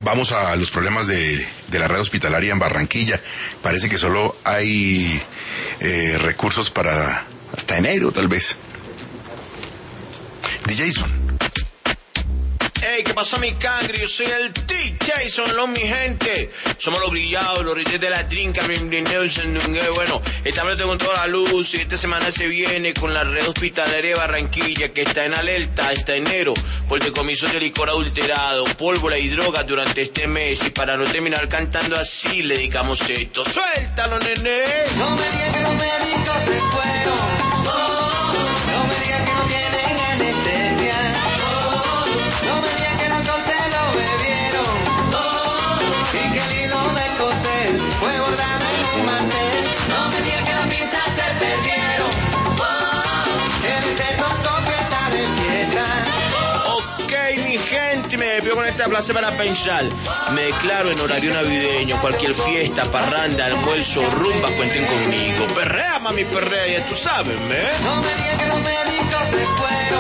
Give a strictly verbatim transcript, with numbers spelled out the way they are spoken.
Vamos a los problemas de, de la red hospitalaria en Barranquilla. Parece que solo hay eh, recursos para hasta enero, tal vez. D. Jason. Hey, ¿qué pasa, mi cangre? Yo soy el D. Jason, hello, mi gente. Somos los grillados, los reyes de la trinca, Nelson. Bueno, estamos con toda la luz y esta semana se viene con la red hospitalaria de Barranquilla, que está en alerta hasta enero por decomiso de licor adulterado, pólvora y drogas durante este mes. Y para no terminar cantando así, le dedicamos esto. ¡Suéltalo, nene! No me digas que los médicos se fueron. Oh, no me digas que no tienen anestesia. Oh, no me digas que el alcohol se lo bebieron. Oh, y que el hilo de coser fue bordado en un mantel. No me digas que las pinzas se perdieron. Oh, el estetoscopio está de fiesta. Ok, mi gente, me despido con esta frase para pensar. Me declaro en horario navideño. Cualquier fiesta, parranda, almuerzo, rumba, cuenten conmigo. Perrea, mami, perrea, ya tú sabes, ¿eh? No me digas que los médicos se fueron.